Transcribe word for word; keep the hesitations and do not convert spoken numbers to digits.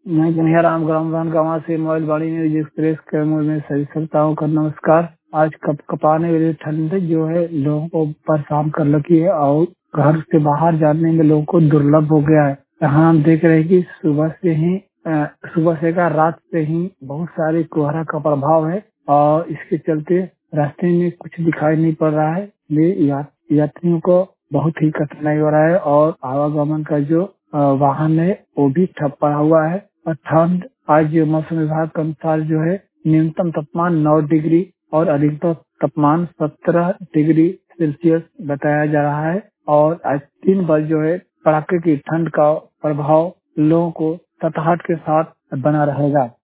मैं कन्हैयाराम ग्राम गांव से मोबाइल वाणी न्यूज एक्सप्रेस के में सभी श्रोताओं का नमस्कार। आज कप कपाने वाली ठंड जो है लोगों को परेशान कर रखी है और घर से बाहर जाने में लोगों को दुर्लभ हो गया है। यहाँ हम देख रहे हैं कि सुबह से ही अ, सुबह से का रात से ही बहुत सारे कोहरा का प्रभाव है और इसके चलते रास्ते में कुछ दिखाई नहीं पड़ रहा है। ये या, यात्रियों को बहुत ही कठिनाई हो रहा है और आवागमन का जो अ, वाहन है वो भी ठप पड़ा हुआ है। और ठंड आज मौसम विभाग के अनुसार जो है न्यूनतम तापमान नौ डिग्री और अधिकतम तापमान सत्रह डिग्री सेल्सियस बताया जा रहा है। और आज दिन भर जो है कड़ाके की ठंड का प्रभाव लोगों को तटहाट के साथ बना रहेगा।